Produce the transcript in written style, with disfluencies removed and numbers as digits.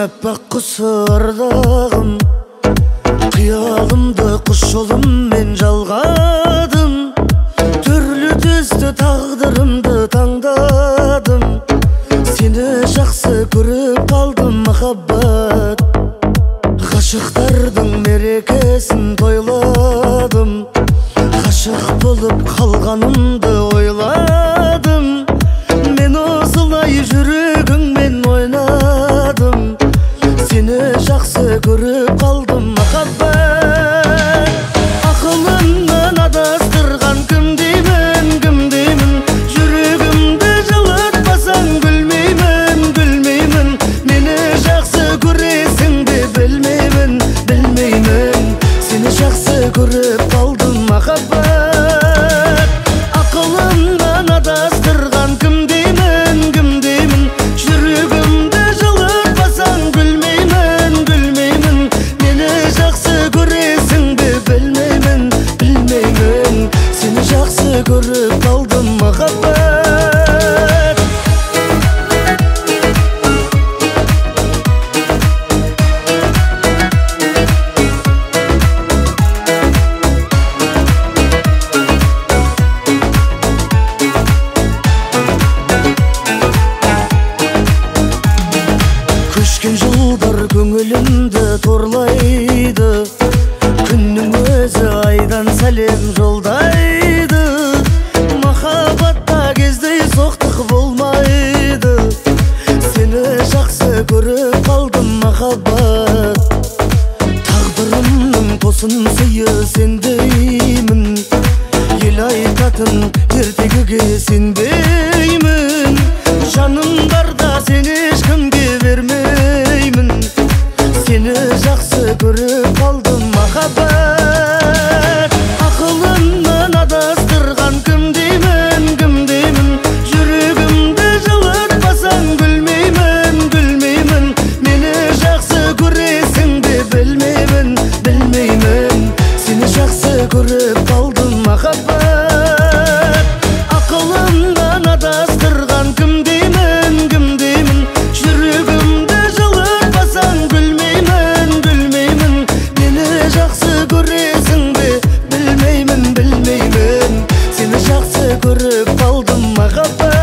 аппақ құс ардағым, қиялымды құс жолыммен жалғадым. Түрлі түсті тағдырымды таңдадым. Сені жақсы көріп қалдым махаббат. Ғашықтардың мерекесін тойладым. Ғашық болып қалғанымды ойладым. Мен осылай жүрегіңмен ойнадым. Сені жақсы көріп қалдым махаббат. Ақылымнан адастырған кім деймін, кім деймін. Жүрегімді жылатпасаң гүлмеймін, гүлмеймін. Мені жақсы көресің бе білмеймін, білмеймін. Сені жақсы көріп қалдым махаббат. Ақылымнан адастырған кім деймін, кім деймін. Жүрегімді жылатпасаң гүлмеймін, гүлмеймін. Мені жақсы көресің бе білмеймін, білмеймін. Сені жақсы көріп қалдым махаббат. Көшкен жылдар көңілімді торлайды. Күннің өзі айдан сәлем жолдайды. Махаббатта кездей соқтық болмайды. Сені жақсы көріп қалдым махаббат. Тағдырымның тосын сыйы сендеймін. Ел айтатын ертегіге сенбеймін. Жаным барда сені ешкімге бермеймін. Сені жақсы көріп қалдым махаббат. Ақылымнан адастырған кім деймін, кім деймін. Жүрегімді жылатпасаң гүлмеймін, гүлмеймін. Мені жақсы көресің бе білмеймін, білмеймін. Сені жақсы көріп қалдым махаббат. Ақылымнан адастырған кім деймін, кім деймін. Жүрегімді жылатпасаң гүлмеймін, гүлмеймін. Мені жақсы көресің бе білмеймін, білмеймін. Сені жақсы көріп қалдым махаббат.